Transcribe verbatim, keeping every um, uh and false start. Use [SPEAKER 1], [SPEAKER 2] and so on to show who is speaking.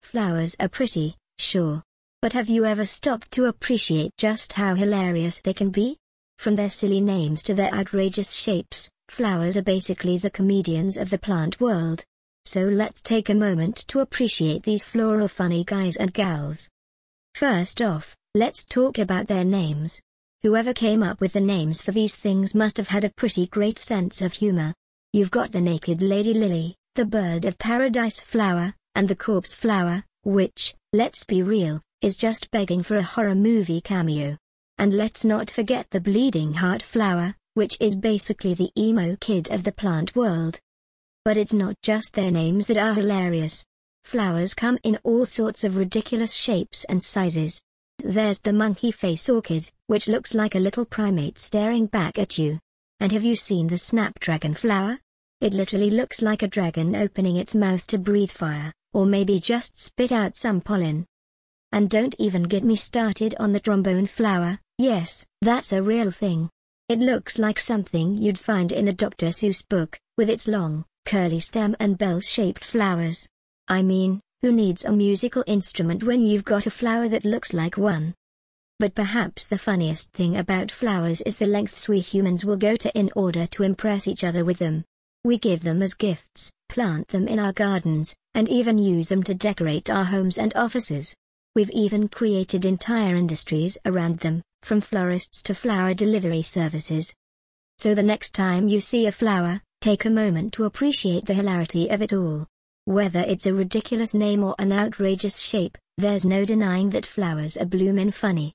[SPEAKER 1] Flowers are pretty, sure. But have you ever stopped to appreciate just how hilarious they can be? From their silly names to their outrageous shapes, flowers are basically the comedians of the plant world. So let's take a moment to appreciate these floral funny guys and gals. First off, let's talk about their names. Whoever came up with the names for these things must have had a pretty great sense of humor. You've got the naked lady lily, the bird of paradise flower, and the corpse flower, which, let's be real, is just begging for a horror movie cameo. And let's not forget the bleeding heart flower, which is basically the emo kid of the plant world. But it's not just their names that are hilarious. Flowers come in all sorts of ridiculous shapes and sizes. There's the monkey face orchid, which looks like a little primate staring back at you. And have you seen the snapdragon flower? It literally looks like a dragon opening its mouth to breathe fire, or maybe just spit out some pollen. And don't even get me started on the trombone flower. Yes, that's a real thing. It looks like something you'd find in a Doctor Seuss book, with its long, curly stem and bell-shaped flowers. I mean, who needs a musical instrument when you've got a flower that looks like one? But perhaps the funniest thing about flowers is the lengths we humans will go to in order to impress each other with them. We give them as gifts, plant them in our gardens, and even use them to decorate our homes and offices. We've even created entire industries around them, from florists to flower delivery services. So the next time you see a flower, take a moment to appreciate the hilarity of it all. Whether it's a ridiculous name or an outrageous shape, there's no denying that flowers are bloomin' funny.